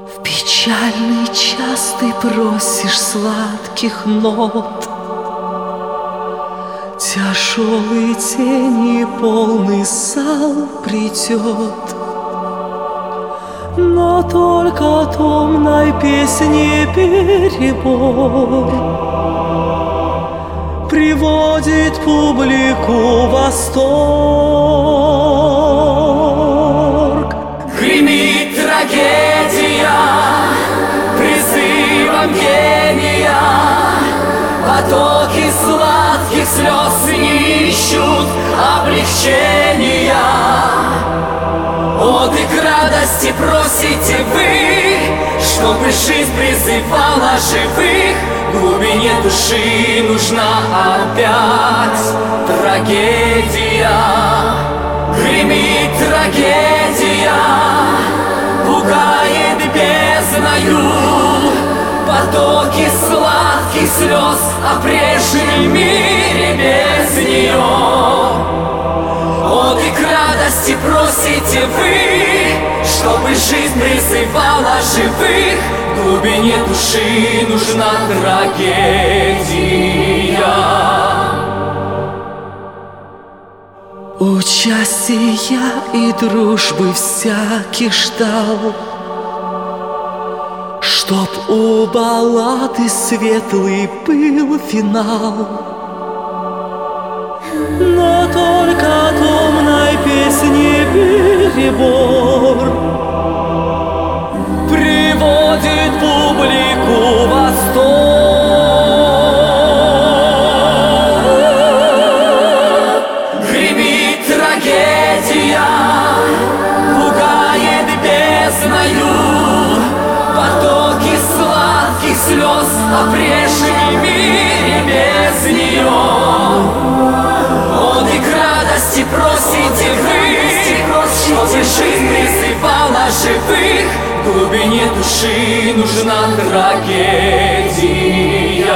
В печальный час ты просишь сладких нот, тяжелый тени полный сал придет, но только томной песни перебор приводит публику в восторг. Гремит трагедия призывом гения, потоки сладких слез не ищут облегчения. Оды к радости просите вы, чтобы жизнь призывала живых. В глубине души нужна опять трагедия. Гремит трагедия, пугает бездною, потоки сладких слез о прежнем мире без нее. Оды к радости просите вы, чтобы жизнь призывала живых. В глубине души нужна трагедия. Участия и дружбы всяких ждал, чтоб у баллады светлый был финал. Но только томной песни перебор приводит публику в восторг. Гремит трагедия, пугает бездною, потоки сладких слез о прежнем мире без нее. Оды к радости просите вы, чтобы жизнь призывала живых. В глубине души нужна трагедия.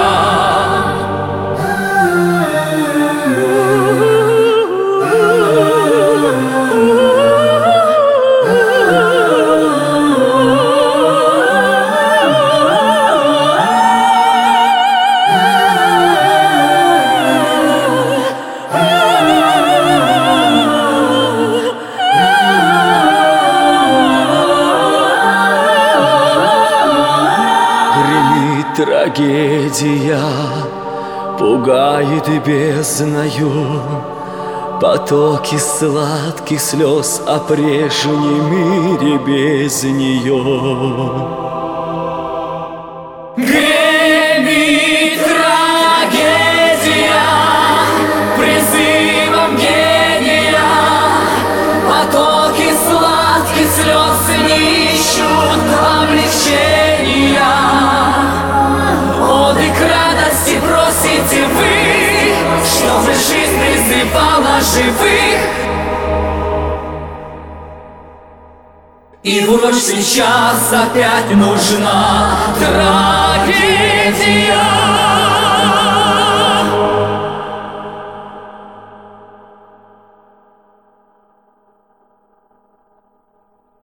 Трагедия пугает бездною, потоки сладких слез о прежнем мире без нее. Гремит трагедия призывом гения, потоки сладких слез не ищут облегчения. Оды к радости просите вы, чтобы жизнь призывала живых. И в урочный час опять нужна трагедия.